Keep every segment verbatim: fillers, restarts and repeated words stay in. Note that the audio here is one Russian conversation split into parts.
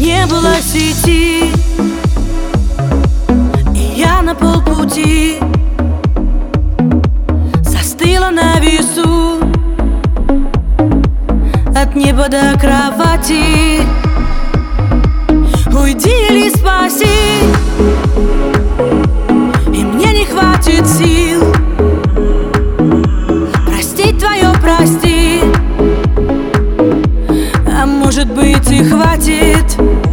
не было сети, и я на полпути застыла на весу, от неба до кровати. Уйди или спаси, и мне не хватит сил простить твое прости. А может быть и хватит.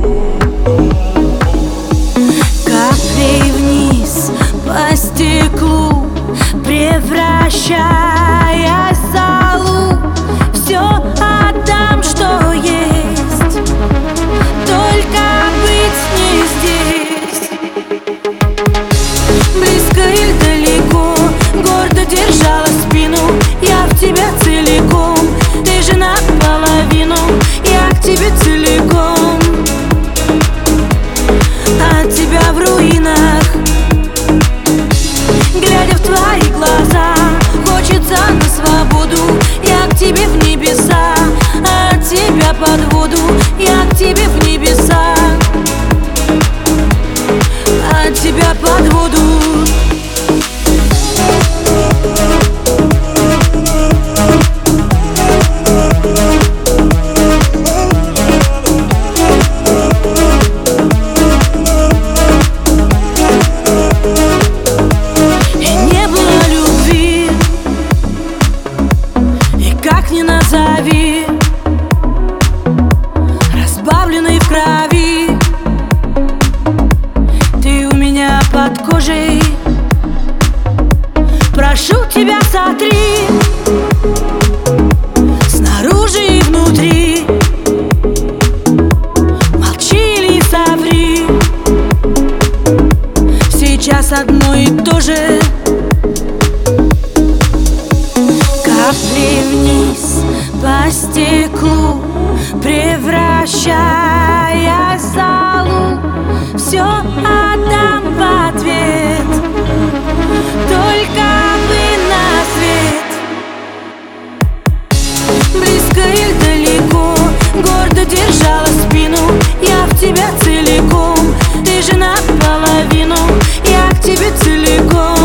Каплей вниз по стеклу, превращаясь в золу, все отдам, что есть, только быть не здесь. Близко или далеко, гордо держала спину, я в тебя целиком. Ты же наполовину, я к тебе целиком. От тебя в руинах, глядя в твои глаза, хочется на свободу. Я к тебе в небеса, от тебя под воду. Я к тебе в небеса, от тебя под воду. Не назови, разбавленный в крови, ты у меня под кожей. Прошу тебя, сотри снаружи и внутри, молчи или соври, сейчас одно и то же. Капли вниз по стеклу, превращаясь в золу, все отдам в ответ, только бы на свет. Близко или далеко, гордо держала спину, я в тебя целиком. Ты же наполовину, я к тебе целиком.